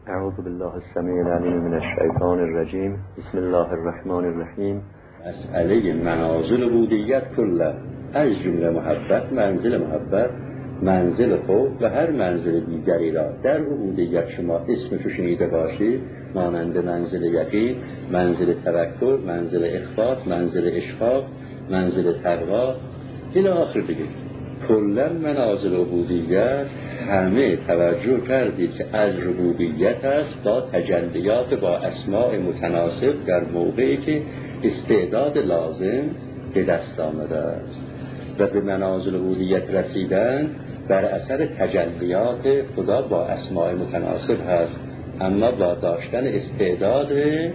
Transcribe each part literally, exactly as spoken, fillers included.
اعوذ بالله السمیع العلیم من الشیطان الرجیم. بسم الله الرحمن الرحیم. مسئله منازل عبودیت کلا، از جمله محبت، منزل محبت، منزل خود و هر منزل دیگری را در عبودیت شما اسمشو شنیده باشید، مانند منزل یقین، منزل توکل، منزل اخفاق، منزل اشفاق، منزل تقوا الی آخر دیگه. کلا منازل عبودیت همه توجه کردید که از ربوبیت است با تجلیات با اسماء متناسب در موقعی که استعداد لازم به دست آمده است و به منازل عبودیت رسیدن بر اثر تجلیات خدا با اسماء متناسب هست، اما با داشتن استعداد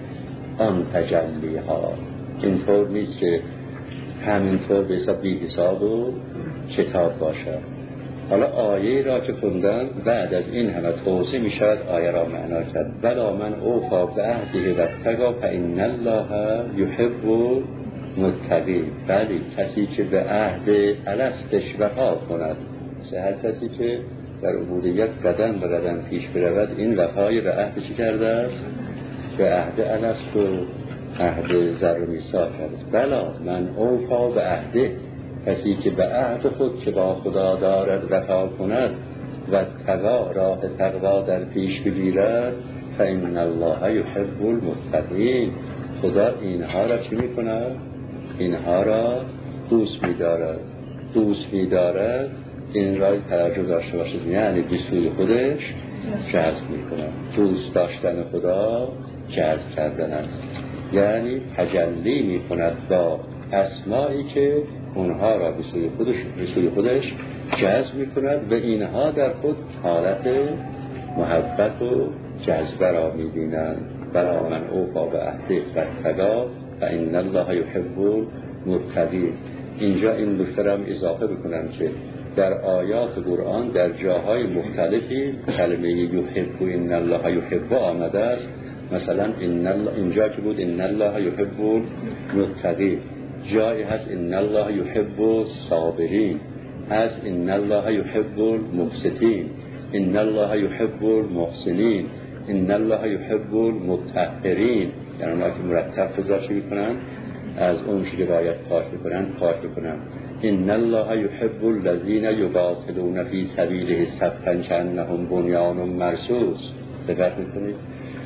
آن تجلی ها. اینطور نیست که همینطور به حساب بی حساب و کتاب باشد. حالا آیه را که خوندم بعد از این همه توضیح می شود آیه را معنا کرد. بلا من اوفا به عهده و اتقا فإن الله یحب المتقین. بلی کسی که به عهد الستش وفا کند، هر کسی که در عبودیت قدم به قدم پیش برود این وفای به عهد چی کرده است؟ به عهد الست و عهد ذر و میثاق کرده. بلا من اوفا به عهده، کسی که به عهد خود که با خدا دارد وفا کند و تقوا راه تقوا در پیش بگیرد، فإن الله یحب المتقین. خدا اینها را چی میکند؟ اینها را دوست می‌دارد. دوست می‌دارد این را توجه داشته باشید، یعنی به سوی خودش جذب می‌کند. دوست داشتن خدا جذب کردن است، یعنی تجلی می‌کند با اسمایی که اونها را به سوی خودش به سوی خودش جذب می‌کند و اینها در خود حالت محبت و جذب را می‌بینند. بلا من اوفا به عهده و اتقا فإن الله یحب المتقین. اینجا این نکته را اضافه بکنم که در آیات قرآن در جاهای مختلفی کلمه یحب و ان الله یحب آمده است. مثلا ان الله اینجا که بود ان الله یحب المتقین، جایی هست ان الله یحب الصابرین، هست ان الله یحب المقسطین، ان الله یحب المحسنین، ان الله یحب المطهرین. یعنی اونها که مرتب گذاشته میکنن از اون چیزی که باید پاک بکنن پاک بکنن. ان الله یحب الذین یقاتلون فی سبیله صفا کأنهم بنیان مرصوص. دقت میکنید؟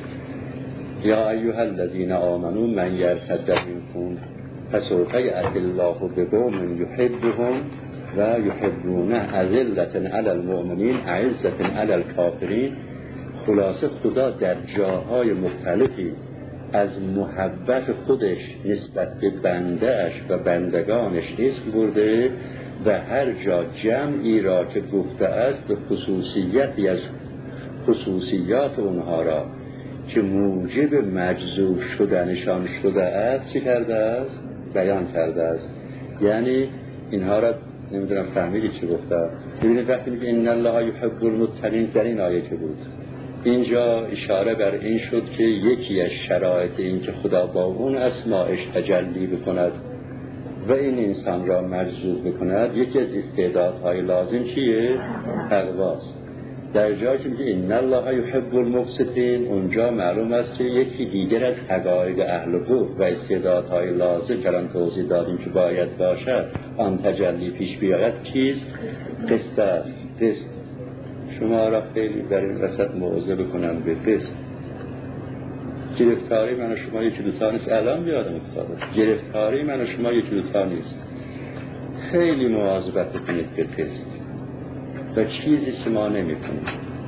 یا ایها الذین آمنوا من یرتد منکم فسوف یأتی الله بقوم یحبهم و یحبونه اذلة علی المؤمنین اعزة علی الکافرین. خلاصه خدا در جاهای مختلفی از محبت خودش نسبت به بندهش و بندگانش اسم برده و هر جا جمعی را که گفته است به خصوصیتی از خصوصیات اونها را که موجب مجذوب شدنشان شده است چی کرده است؟ بیان کرده است. یعنی اینها را نمیدونم فهمیدی چی گفته؟ ببینید وقتی میگه ان الله یحب المتقین در این آیه که بود، اینجا اشاره بر این شد که یکی از شرایط این که خدا با اون اسماءش تجلی بکند و این انسان را مجذوب بکند، یکی از استعدادهای لازم چیه؟ تقواست. در جایی که میگه ان الله یحب المقسطین، اونجا معلوم است که یکی دیگر از حقایق اهل قرب و استعدادهای لازم که الان توضیح دادیم که باید باشد آن تجلی پیش بیاید چیست؟ قسط است. قسط. شما را خیلی در این وسط موعظه بکنم به قسط. گرفتاری من و شما یکی دوتا نیست. الان بیادم افتاده گرفتاری من و شما یکی دوتا نیست. خیلی مواظبت کنید به قسط و چیزی که ما نمی کنیم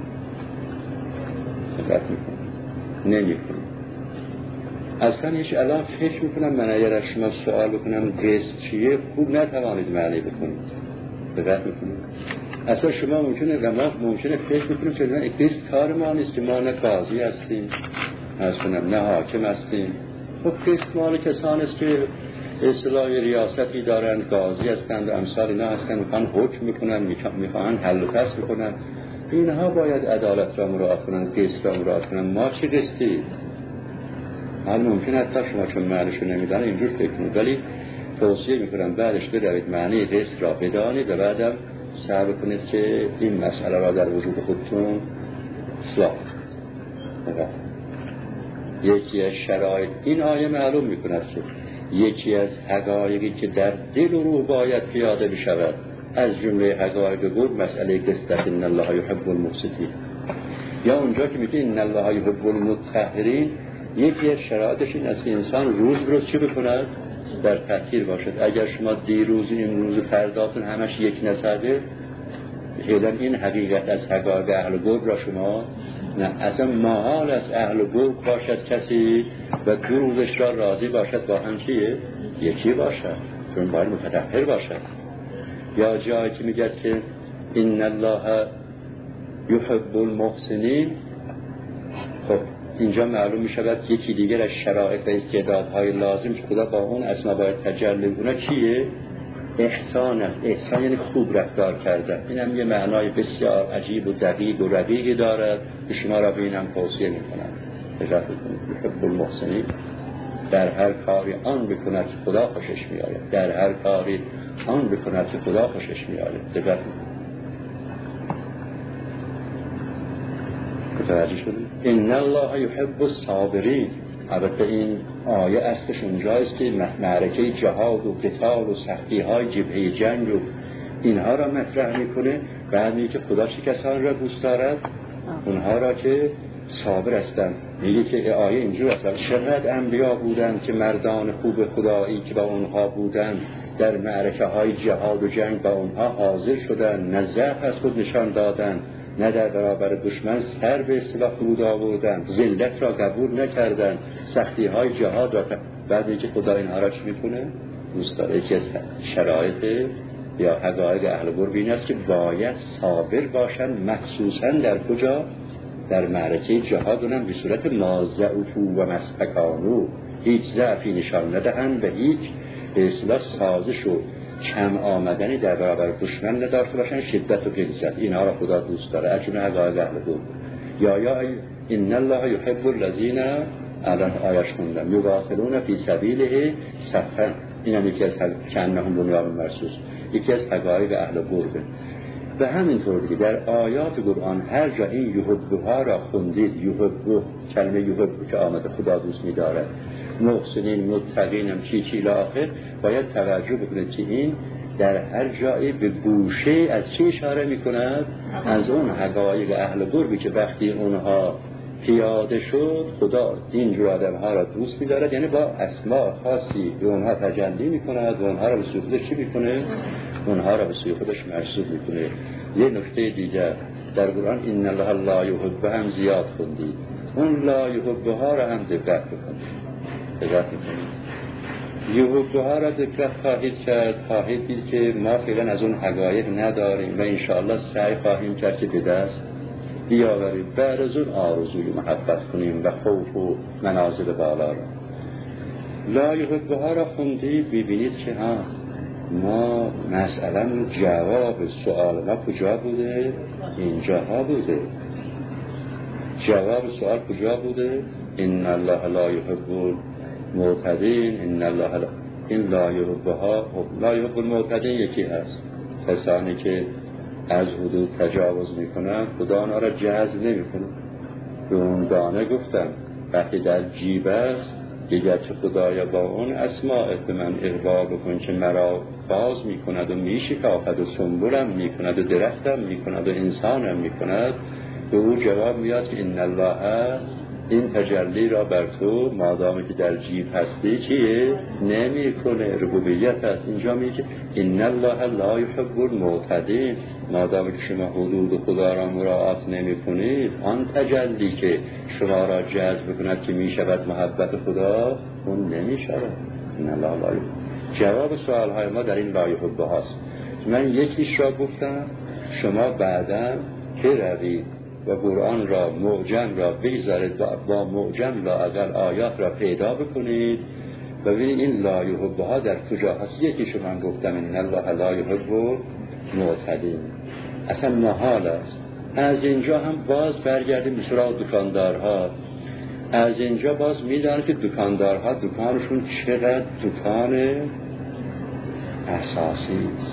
دقت میکنیم نمی کنیم. اصلا هیچ الان فکر میکنم من اگر از شما سوال بکنم قسط چیه خوب نتوانید معنی بکنید. دقت میکنید؟ اصلا شما ممکنه و ما ممکنه فکر میکنیم که نه قسط کار ما نیست که ما نه قاضی هستیم مثلا نه حاکم هستیم. خب قسط مال کسانی است که اصطلاح ریاستی دارن، قاضی هستند و امثال اینا هستند، میخوان حکم میکنن، میخوان حل و فصل بکنن. اینها باید عدالت را مراعات کنن، قسط را مراعات کنن. ما چه قسطی؟ حال ممکن حتی شما چون معنیشو نمیدن اینجور فکر کنید، ولی توصیه میکنم بعدش بدارید معنی قسط را بدانید و بعدم سعی کنید که این مسئله را در وجود خودتون اصلاح. یکی از شرایط این آیه معلوم میکند که یکی از حقایقی که در دل و روح باید پیاده بشود از جمله حقایق بود مسئله قسطت ان الله یحب المقسطین، یا اونجا که میگه ان الله یحب المطهرین، یکی از شرایطش این است که انسان روز به روز چی بکند؟ در تطهیر باشد. اگر شما دیروز این روز فرداتون همش یک نسبه، حالا این حقیقت از حقایق اهل گرگ را شما نه، اصلا محال از اهل گرگ باشد کسی و دو روزش را راضی باشد با هم چیه؟ یکی باشد، چون باید متطهر باشد. یا جایی که میگه که ان الله یحب المحسنین، خب اینجا معلوم میشود یکی دیگر از شرایط و استعدادهای لازم که خدا با اون اسما باید تجلی کنه چیه؟ احسان است. احسان یعنی خوب رفتار کردن. این هم یه معنای بسیار عجیب و دقیق و رقیقی دارد که شما را به اینم توصیه میکنم. اجازه کنید. یحب المحسنین، در هر کاری آن بکند که خدا خوشش میآید، در هر کاری آن بکند که خدا خوشش میآید. دقت متوجه شدید؟ ان الله یحب الصابرین. البته این آیه اصلش اونجاست که معرکه جهاد و قتال و سختی های جبهه جنگ و اینها را مطرح میکنه. بعد میگه که خدا چه کسان را دوست دارد؟ اونها را که صابر هستند. میگه که آیه اینجور است چقدر انبیا بودند که مردان خوب خدایی که با اونها بودند در معرکه های جهاد و جنگ با اونها حاضر شدند، نه ضعف از خود نشان دادند، نه در برابر دشمن سر به اصطلاح فرود آوردند، ذلت را قبول نکردند، سختی های جهاد را. بعد اینکه خدا اینها را چی میکنه؟ دوست داره. یکی از شرایط یا حقایق اهل گرگ این است که باید صابر باشند، مخصوصا در کجا؟ در معرکه جهاد، اونم به صورت مازعفو و مستکانو، هیچ ضعفی نشان ندهند و هیچ به اصطلاح سازش و کم آمدنی در برابر دشمن نداشته باشن، شدت و غلظت. اینها را خدا دوست داره. از جمله حقایق اهل گرگ. یا یا ان الله یحب الذین، الان آیش خوندم، یقاتلون فی سبیله صفا. این هم یکی از کانهم بنیان مرصوص، یکی از حقایق اهل گرگ. و همینطور که در آیات قرآن هر جا این یحبها را خوندید، یحب، کلمه یحب که آمده خدا دوست می‌دارد، محسنین، متقین، هم چی چی لاخر، باید توجه بکنید که این در هر جایی به گوشه از چی اشاره می‌کند؟ از اون حقایق اهل گرگی که وقتی اونها پیاده شد خدا اینجور آدم‌ها را دوست می‌دارد، یعنی با اسماء خاصی به اونها تجلی می‌کند و اونها را به سوی خودش چی می‌کنه؟ اونها را به سوی خودش مرصود می‌کنه. یه نکته دیگر در قرآن ان الله لا یحب هم زیاد خوندید، اون لا یحبها را هم دقت بکنید. دقت بکنید. یحبها را دقت خواهید کرد، خواهید دید که ما فعلا از اون حقایق نداریم و انشاءالله سعی خواهیم کرد که به دست بیاوریم. بعد از اون آرزوی محبت کنیم و خوف و منازل بالا را. لا یحبها را خوندید، ببینید که ها ما مثلا جواب سوال ما کجا بوده؟ اینجا ها بوده. جواب سوال کجا بوده؟ ان الله لا یحب المعتدین. ان الله لا این لا یحبها، لا یحب المعتدین یکی هست، کسانی که از حدود تجاوز میکنن خدا آنها را جذب نمیکنه. به اون دانه گفتم وقتی در جیب است دیگر چه خدایا با اون اسماء به من اقبال بکن که مرا باز میکند و میشکافد و سنبولم میکند و درختم میکند و انسانم میکند. به او جواب میاد که ان الله این تجلی را بر تو مادامی که در جیب هستی چیه؟ نمیکنه. ربوبیت هست. اینجا میگه ان الله لا یحب المعتدین. مادامی که شما حدود خدا را مراعات نمی کنید، آن تجلی که شما را جذب کند که می شود محبت خدا، اون نمی شود. ان الله لا یحب. جواب سوال های ما در این لا یحب هاست. من یکیش را گفتم، شما بعدا که روید و قرآن را معجم را بگذارید و با معجم لااقل آیات را پیدا بکنید و ببینید این لا یحب ها در کجا هست. یکیشو من گفتم ان الله لا یحب معتدین. اصلا محال است. از اینجا هم باز برگردیم به سراغ دکاندارها. از اینجا باز میدانید که دکاندارها دکانشون چقدر دکان اساسی است.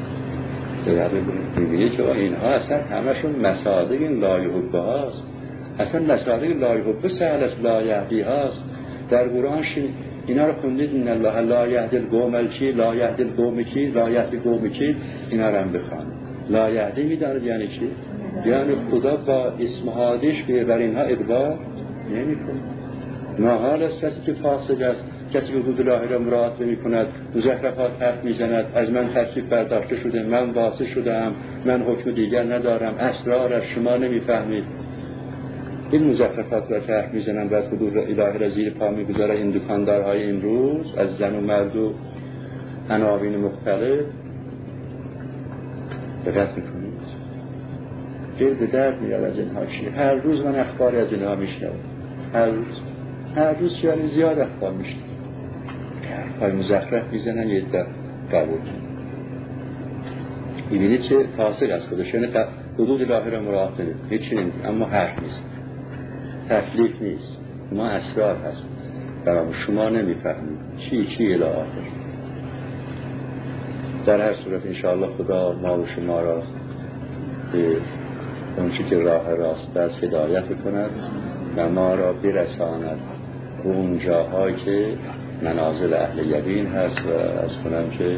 ببینید که اینها اصلا همشون مصادیق این لا یحب هاست. اصلا مسائل لایحب سهل است، لایهدی هاست. در قرآن اینا رو خوندید، ان الله لا یهدی القوم الچی، لا یهدی القوم کی، لا یهدی قوم کی، اینا رو هم بخوان. لا یهدی میدانید یعنی چی؟ یعنی خدا با اسم هادیش به بر اینها ادبار نمیکنه. ناحال است کسی که فاسق است، کسی که حدود الله را مراعات نمی کند، مزخرفات حرف میزند، از من تکلیف برداشته شده، من واسه شدم، من حکم دیگر ندارم، اسرار از شما نمیفهمید. این مزخرفات را که حرف میزنن و حدود الهی را زیر پا میگذاره این دکاندارهای امروز از زن و مرد و عناوین مختلف. دقت میکنید؟ دل به درد میاد از اینها چیه. هر روز من اخباری از اینها میشنوم، هر روز هر روز چیانی زیاد اخبار میشنوم، های مزخرف میزنن یه در قبول. میبینید چه فاسق از خودش، یعنی حدود الهی را مراعات نمید، هیچی نمید، اما حرف نیست، تکلیف نیست، ما اسرار هست برای شما نمیفهمید چی چی الی آخر. در هر صورت انشاءالله خدا ما و شما را به اون چی که راه راست است هدایت کند و ما را برساند به اون جاهایی که منازل اهل یقین هست و از کنم که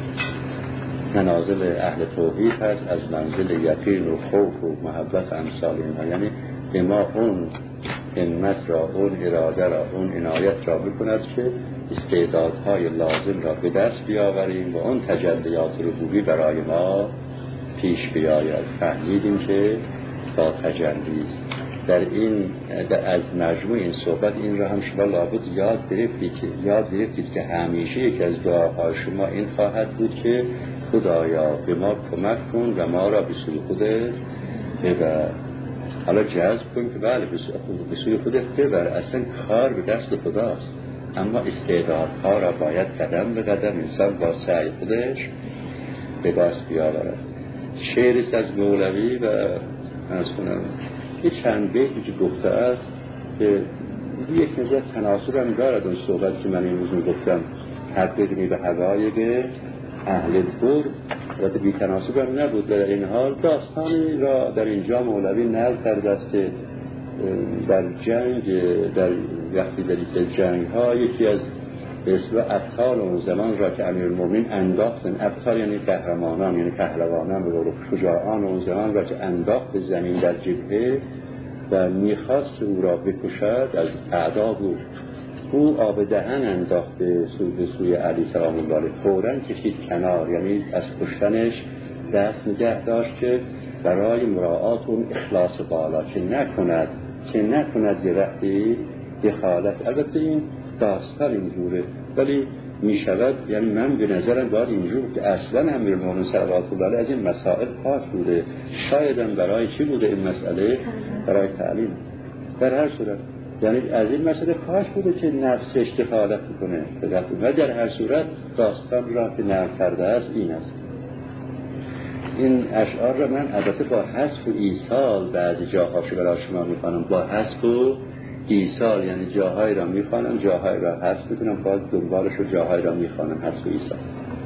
منازل اهل توحید هست، از منزل یقین و خوف و محبت امثال اینها. یعنی به ما اون همت را، اون اراده را، اون عنایت را بکند که استعدادهای لازم را به دست بیاوریم و اون تجلیات ربوبی برای ما پیش بیاید. فهمیدیم که با تجلیست. در این در از مجموع این صحبت این را هم شما لابد یاد گرفتید که یاد گرفتید که همیشه یک از دعاهای شما این خواهد بود که خدایا به ما کمک کن و ما را به سوی خودت ببر. حالا جذب کن که بله به سوی خودت ببر، اصلا کار به دست خداست، اما استعدادها را باید قدم به قدم انسان با سعی خودش به دست بیاورد. شعریست از مولوی و از کنم یه چند بیتی که گفته است که یک نظر تناسب هم دارد اون صحبت که من این روز گفتم، حقیقی به حقایق اهل دور و بی تناسب هم نبود. در این حال داستانی را در اینجا مولوی نقل کرده است که در جنگ، در وقتی در یک جنگ ها یکی از اسم ابطال اون زمان را که امیرالمومنین انداختن، ابطال یعنی قهرمانان، یعنی پهلوانان و شجاعان اون زمان را که انداخت به زمین در جبهه و میخواست او را بکشد، از اعدا بود، او آب دهن انداخت به سوی, سوی علی سلام الله علیه، فوراً کشید کنار، یعنی از کشتنش دست نگه داشت که برای مراعات اون اخلاص بالا که نکند که نکند یه وقتی دخالت. البته این داستان اینجوره ولی می شود، یعنی من به نظرم باید اینجور که اصلا امیرالمومنین صلوات الله علیه از این مسائل پاک بوده، شایدم برای چی بوده این مسئله؟ برای تعلیم. در هر صورت یعنی از این مسئله پاک بوده که نفسش دخالت کنه و در هر صورت داستان را که نقل کرده است این است. این اشعار را من البته با حذف و ایصال بعضی جاهاش برای شما میخوانم، با حذف و ایصال، یعنی جاهای را میخوانم جاهای را حذف میکنم، باز دنبالش رو جاهای را میخوانم، حذف و ایصال.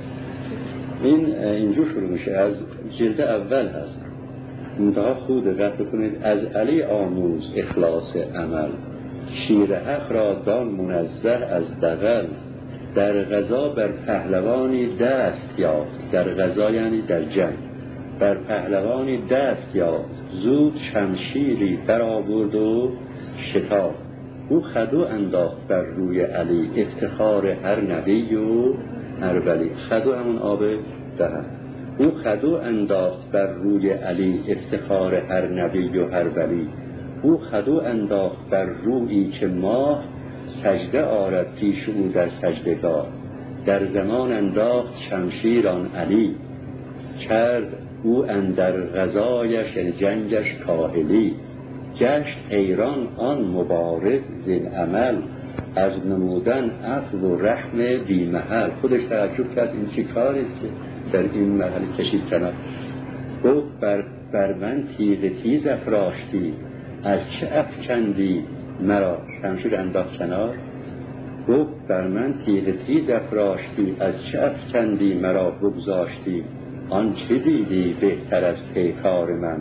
این اینجور شروع میشه، از جلد اول هست. منتها خود دقت بکنید. از علی آموز اخلاص عمل، شیر حق را دان منزه از دغل، در غزا بر پهلوانی دست یافت، در غزا یعنی در جنگ، بر پهلوانی دست یافت، زود شمشیری برآورد و شتاب، او خدو انداخت بر روی علی، افتخار هر نبی و هر ولی. خدو همون آب دهن. او خدو انداخت بر روی علی، افتخار هر نبی و هر ولی. او خدو انداخت بر رویی که ماه، سجده آرد پیش او در سجدگاه، در زمان انداخت شمشیران علی، کرد او اندر غزایش یعنی جنگش کاهلی، گشت حیران آن مبارز زین عمل، از نمودن عفو و رحم بی محل. خودش تعجب کرد این چی کاری که در این محل کشید کنار. گفت بر, بر من تیغ تیز افراشتی، از چه افکندی مرا؟ شمشیر انداخت کنار. گفت بر من تیغ تیز افراشتی، از چه افکندی مرا بگذاشتی؟ آن چه دیدی بهتر از پیکار من؟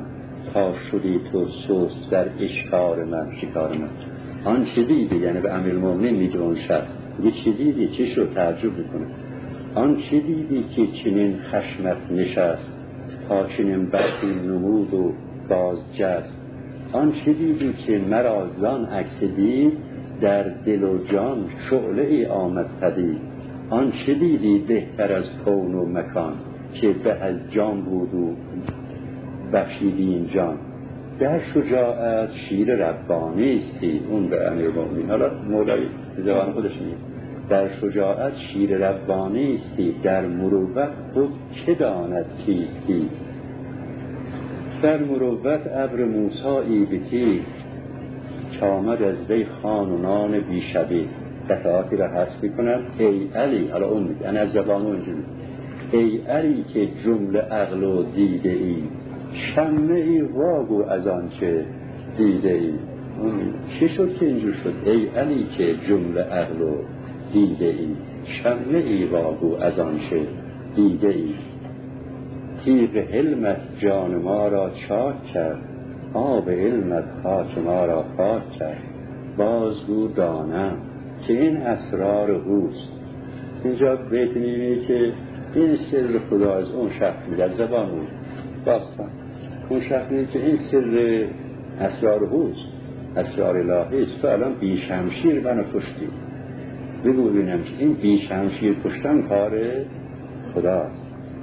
تا شدی تو سست در اشکار من شکار من. آن چه دیدی؟ یعنی به امیرالمومنین میگه اون شب یه چه دیدی؟ چه شد؟ تعجب میکنه. آن چه دیدی که چنین خشمت نشست، تا چنین برخی نمود و باز جست. آن چه دیدی که مرا زان عکس دید، در دل و جان شعله ای آمد پدید. آن چه دیدی بهتر از کون و مکان، که به از جان بود و بخشیدی این جان. در شجاعت شیر ربانی استی. اون به امیرالمومنین، حالا مولوی زبان خودش میگه در شجاعت شیر ربانی استی، در مروت خود چه داند کیستی. در مروت ابر موسی بیتی، چامد از وی خانونان بیشبی. دفعاتی را حذف میکنن. ای علی، حالا اون میگه انا از زبان اون اینجوری، ای علی که جمله عقل و دیده ای، شمه ای واگو از آن چه دیده ای. چه شد که اینجور شد؟ ای علی که جمله عقل و دیده ای، شمه ای واگو از آن چه دیده ای. تیغ حلمت جان ما را چاک کرد، آب علمت خاک ما را خاک کرد. بازگو دانم که این اسرار اوست. اینجا بیت میبینی که این سر خدا از اون شخص میگه، از زبان اون باستان اون شخص میگه که این سر اسرار اوست، اسرار الهی است. تو الان بی شمشیر منو کشتی، بگو ببینم که این بی شمشیر کشتن کار خداست.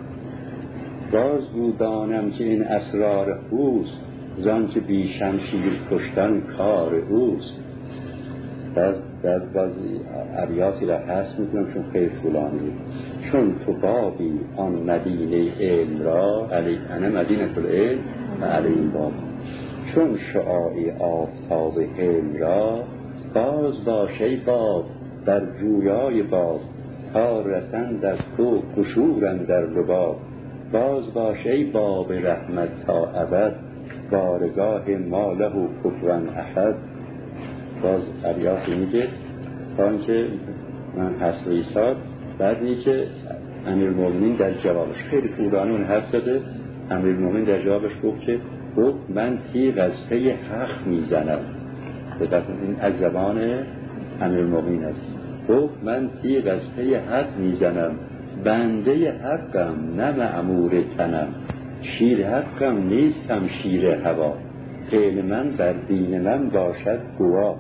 بازگو دانم که این اسرار اوست، زان که بی شمشیر کشتن کار اوست. در در بعضی ابیاتی را حذف میکنم چون خیلی طولانی. چون تو بابی آن مدینه علم را، علی انا مدینه العلم و علی این باب. چون شعاعی آفتاب علم را، باز باشه باب در جویای باب. تا رسند از تو قشورند در رباب. باز باشه باب رحمت تا ابد، بارگاه ماله و کفرن احد. باز ابیاتی میگه تا اینکه من حسب ایساد. بعد میگه که امیرالمومنین در جوابش خیلی طولانی اون حرف زده. امیرالمومنین در جوابش گفت که گفت من تیغ از پی حق میزنم. این از زبان امیرالمومنین است. گفت من تیغ از پی حق میزنم، بنده حقم نه مأمور تنم. شیر حقم نیستم شیر هوا، فعل من بر دین من باشد گواه.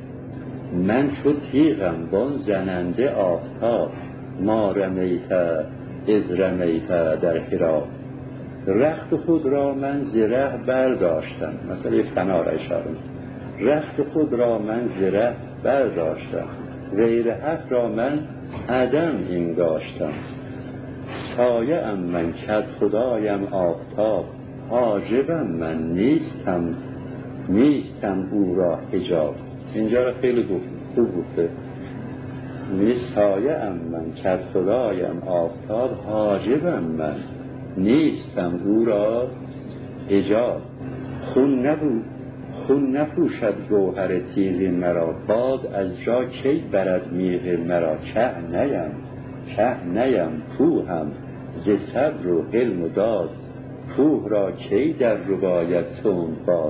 من چو تیغم بان زننده آفتاب، ما رمیت از رمیت در حراب. رخت خود را من زره برداشتم، مثلا فنا را اشاره، رخت خود را من زره برداشتم، غیر حق را من عدم انگاشتم. سایه ام من کد خدایم آفتاب، حاجبم من نیستم نیستم او را حجاب. اینجا را خیلی خوب گفته. سایه ام من کد خدایم آفتاب، حاجبم من نیستم او را حجاب. خون نبود خون نپوشد گوهر تیغ مرا، باد از جا کی برد میغ مرا. چه نیم چه نیم کوهم ز صبر و حلم و داد، کوه را کی در رباید تند باد.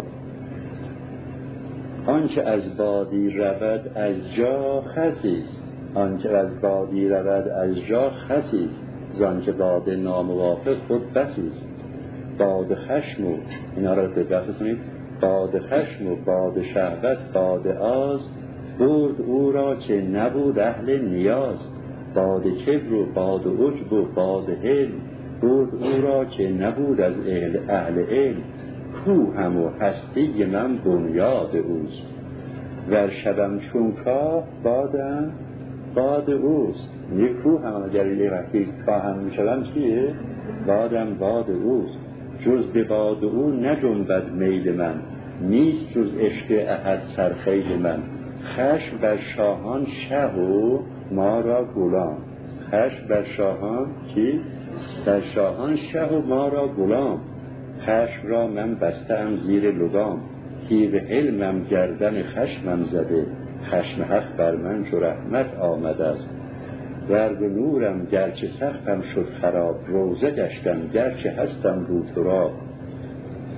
آنچه از بادی رود از جا خسیست، آنچه از بادی رود از جا خسیست، زانکه باد ناموافق خود بسیست. باد خشم و اینا را دقت کنید، باد خشم و باد شهوت باد آز، برد او را که نبود اهل نیاز. باد کبر و باد عجب و باد حلم، برد او را که نبود از اهل, اهل علم. کوهم و هستی من بنیاد اوست، ور شبم چون کاه بادم باد اوست. یک کوهم اگر یه وقتی کاهم میشدم چیه؟ بادم باد اوست. جز به باد او نجنبد میل من، نیست جز عشق احد سرخیل من. خشم بر شاهان شه و ما را غلام، خشم بر شاهان کی؟ بر شاهان شه و ما را غلام. خشم را من بستم زیر لگام، تیغ علمم گردن خشمم زده. خشم حق بر من چو رحمت آمده است، ورد نورم گرچه سختم شد خراب. روزه گشتم گرچه هستم رو تراب،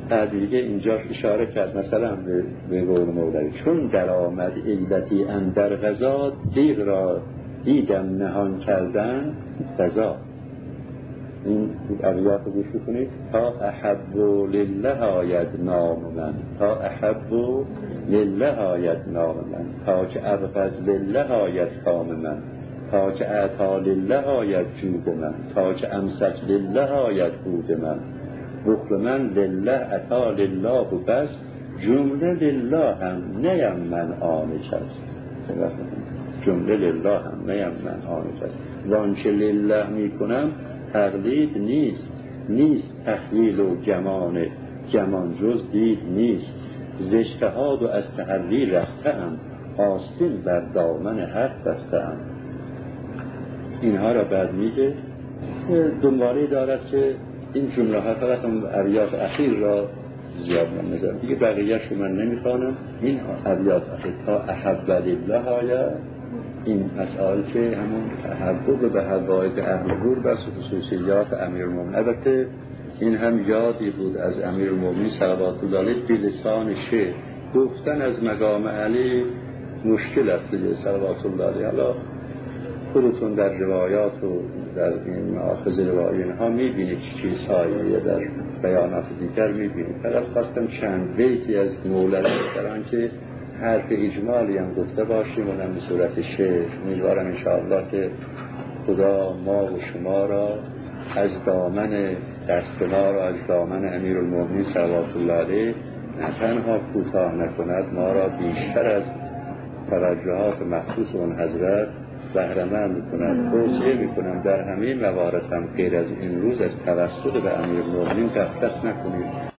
بعد دیگه اینجاش اشاره کرد مثلا به, به قول مولوی چون در آمد علتی اندر غذا تیغ را دیدم نهان کردن غذا. این ابیات رو گوش کنید. تا احب لله آید نام من، تا احب لله آید نام من، تا که ابغض لله آید کام من، تا که اعطا لله آید جود من، تا که امسک لله آید بود من، بخل من لله عطا لله و بس، جمله لله هم نیم من آن کس. جمله لله هم نیم من آن کس. وانچه لله می کنم تقلید نیست، نیست تحلیل و گمان، گمان جز دید نیست. ز اجتهاد و از تحری رسته‌ام، آستین بر دامن حق بسته‌ام. اینها را بعد میگه. دنباله دارد که این جمله ها فقط اون ابیات اخیر را زیاد من نظرم دیگه، بقیه‌اش رو من نمیخوانم. این ابیات اخیر تا احب لله آید، این مسائل که همون تحقق به حقایق اهل نور بس خصوصیات امیرالمومنین. البته این هم یادی بود از امیرالمومنین صلوات الله علیه به لسان شعر. گفتن از مقام علی مشکل است دیگه صلوات الله علیه. حالا خودتون در روایات و در این مآخذ روایی اینها میبینید چیزهایی یا در بیانات دیگر میبینید. فقط خواستم چند بیتی از مولوی بسران که حرف اجمالی هم گفته باشیم و هم به صورت شعر. امیدوارم انشاءالله که خدا ما و شما را از دامن دست ما را از دامن امیرالمومنین صلوات الله علیه نه تنها کوتاه نکند، ما را بیشتر از توجهات مخصوص اون حضرت بهره‌مند می‌کند. توصیه می‌کنم در همین موارد هم غیر از این روز از توسط به امیرالمومنین غفلت نکنید.